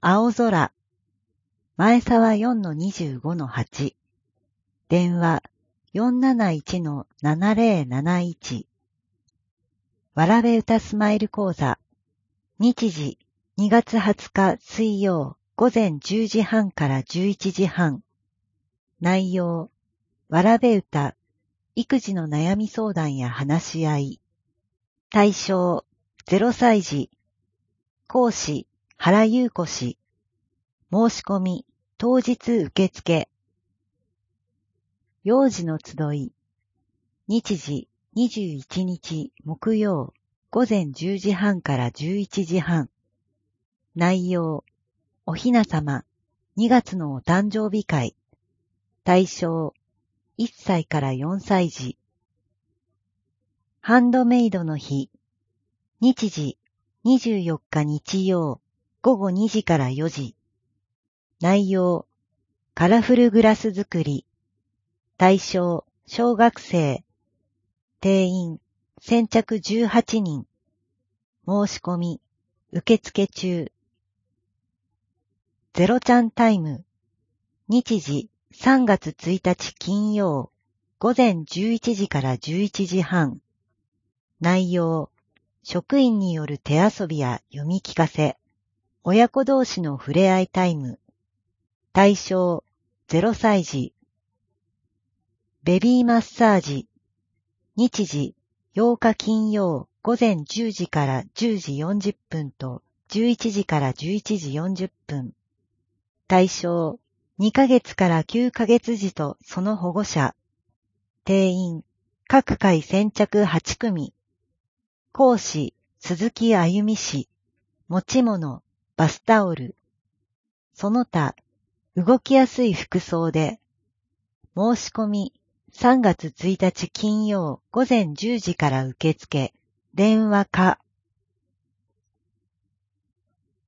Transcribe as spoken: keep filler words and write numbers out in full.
青空。前沢 よんのにじゅうごのはち。電話 よんなないちのななぜろなないち。わらべ歌スマイル講座。日時にがつはつか水曜午前じゅうじはんからじゅういちじはん。内容、わらべ歌、育児の悩み相談や話し合い。対象、ゼロさい児。講師、原優子氏。申し込み、当日受付。幼児の集い。日時にじゅういちにち木曜午前じゅうじはんからじゅういちじはん。内容、おひなさまにがつのお誕生日会。対象、いっさいからよんさい児。ハンドメイドの日。日時にじゅうよっか日曜午後にじからよじ。内容、カラフルグラス作り。対象、小学生。定員、先着じゅうはちにん。申し込み、受付中。ゼロちゃんタイム。日時さんがつついたち金曜、午前じゅういちじからじゅういちじはん。内容、職員による手遊びや読み聞かせ。親子同士の触れ合いタイム。対象、ゼロさい児。ベビーマッサージ。日時、ようか金曜午前じゅうじからじゅうじよんじゅっぷんとじゅういちじからじゅういちじよんじゅっぷん。対象、にかげつからきゅうかげつ児とその保護者。定員、各回先着はちくみ。講師、鈴木あゆみ氏。持ち物、バスタオル。その他、動きやすい服装で。申し込み、さんがつついたち金曜午前じゅうじから受付。電話か。